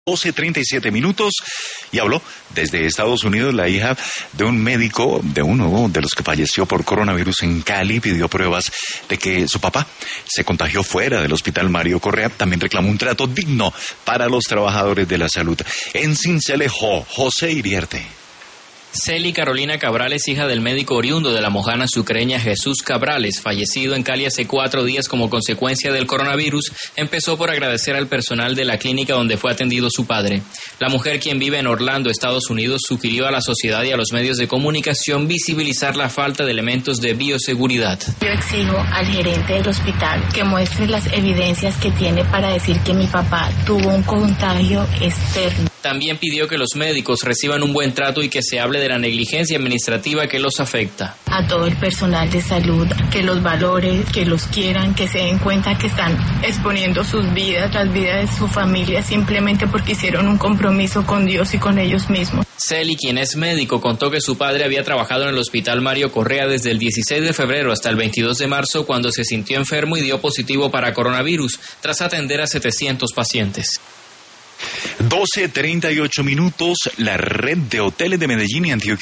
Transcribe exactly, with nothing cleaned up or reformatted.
doce treinta y siete minutos y habló desde Estados Unidos la hija de un médico, de uno de los que falleció por coronavirus en Cali. Pidió pruebas de que su papá se contagió fuera del hospital Mario Correa. También reclamó un trato digno para los trabajadores de la salud. En Sincelejo, José Iriarte. Celi Carolina Cabrales, hija del médico oriundo de la Mojana sucreña Jesús Cabrales, fallecido en Cali hace cuatro días como consecuencia del coronavirus, empezó por agradecer al personal de la clínica donde fue atendido su padre. La mujer, quien vive en Orlando, Estados Unidos, sugirió a la sociedad y a los medios de comunicación visibilizar la falta de elementos de bioseguridad. Yo exijo al gerente del hospital que muestre las evidencias que tiene para decir que mi papá tuvo un contagio externo. También pidió que los médicos reciban un buen trato y que se hable de la negligencia administrativa que los afecta. A todo el personal de salud, que los valore, que los quieran, que se den cuenta que están exponiendo sus vidas, las vidas de su familia, simplemente porque hicieron un compromiso con Dios y con ellos mismos. Celi, quien es médico, contó que su padre había trabajado en el hospital Mario Correa desde el dieciséis de febrero hasta el veintidós de marzo, cuando se sintió enfermo y dio positivo para coronavirus, tras atender a setecientos pacientes. doce treinta y ocho minutos, la red de hoteles de Medellín y Antioquia